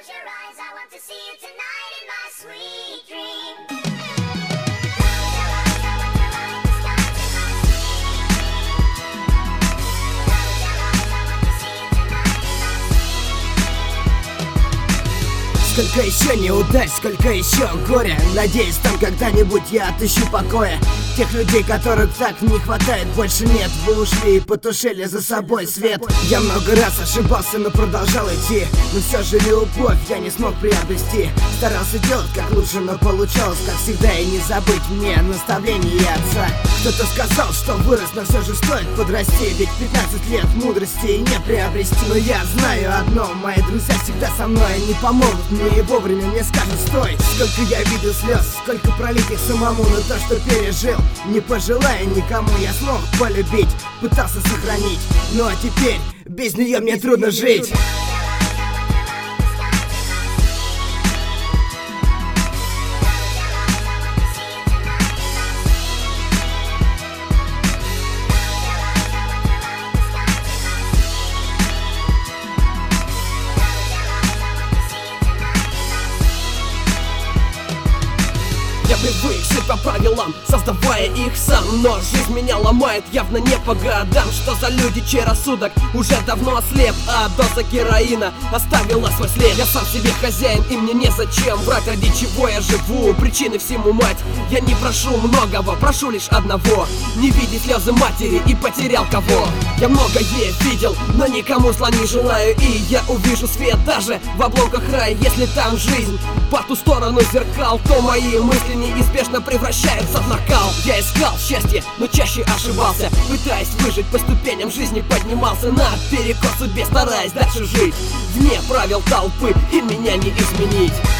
Close your eyes, I want to see you tonight in my sweet dream. Сколько еще неудач, сколько еще горя. Надеюсь, там когда-нибудь я отыщу покоя. Тех людей, которых так не хватает, больше нет. Вы ушли и потушили за собой свет. Я много раз ошибался, но продолжал идти. Но все же любовь я не смог приобрести. Старался делать как лучше, но получалось как всегда. И не забыть мне наставления отца. Кто-то сказал, что вырос, но все же стоит подрасти. Ведь 15 лет мудрости не приобрести. Но я знаю одно, мои друзья всегда со мной. Они помогут мне и вовремя мне скажут стой. Сколько я видел слез, сколько пролитых самому. Но то, что пережил, не пожелая никому, я смог полюбить, пытался сохранить. Ну а теперь без нее мне трудно жить. Я привык жить по правилам, создавая их сам. Но жизнь меня ломает явно не по годам. Что за люди, чей рассудок уже давно ослеп, а доза героина оставила свой след. Я сам себе хозяин, и мне незачем врать, ради чего я живу. Причины всему мать, я не прошу многого, прошу лишь одного: не видеть слезы матери и потерял кого. Я многое видел, но никому зла не желаю. И я увижу свет даже в обломках рая. Если там жизнь по ту сторону зеркал, то мои мысли неизбежно превращаются в накал. Я искал счастье, но чаще ошибался. Пытаясь выжить, по ступеням жизни поднимался наперекор судьбе, стараясь дальше жить вне правил толпы, и меня не изменить.